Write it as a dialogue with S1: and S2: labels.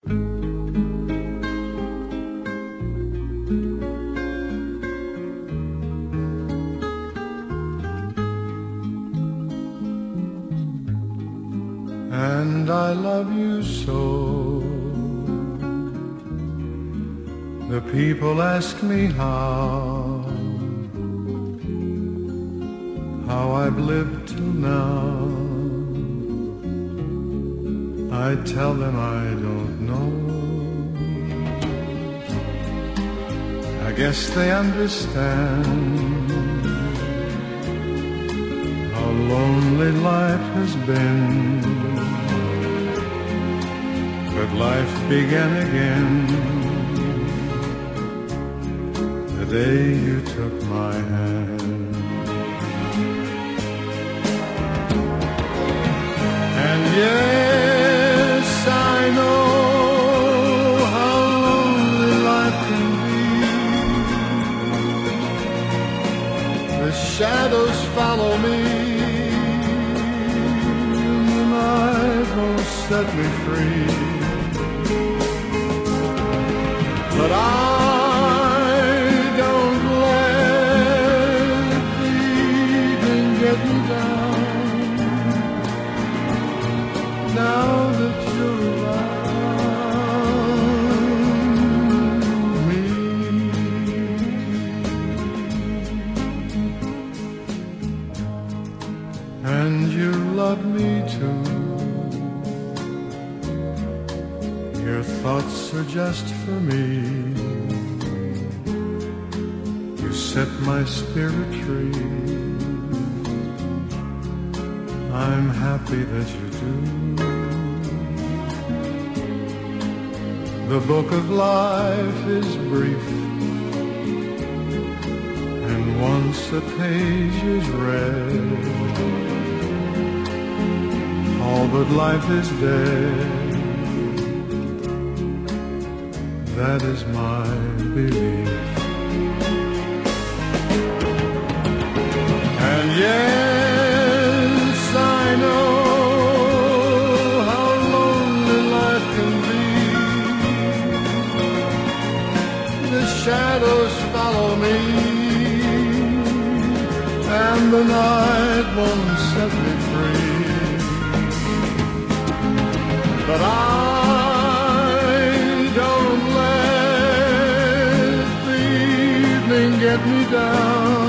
S1: And I love you so. The people ask me how I've lived till now. I tell them I don't know. I guess they understand how lonely life has been. But life began again the day you took my hand. And yes, I know how lonely life can be. The shadows follow me, and the night won't set me free. But I don't let the evening get me down. Now that you're around me, and you love me too. Your thoughts are just for me. You set my spirit free. I'm happy that you do. The book of life is brief, and once a page is read, all but life is dead. That is my belief. And yes, I know how lonely life can be. The shadows follow me, and the night won't set me free. But I don't let the evening get me down.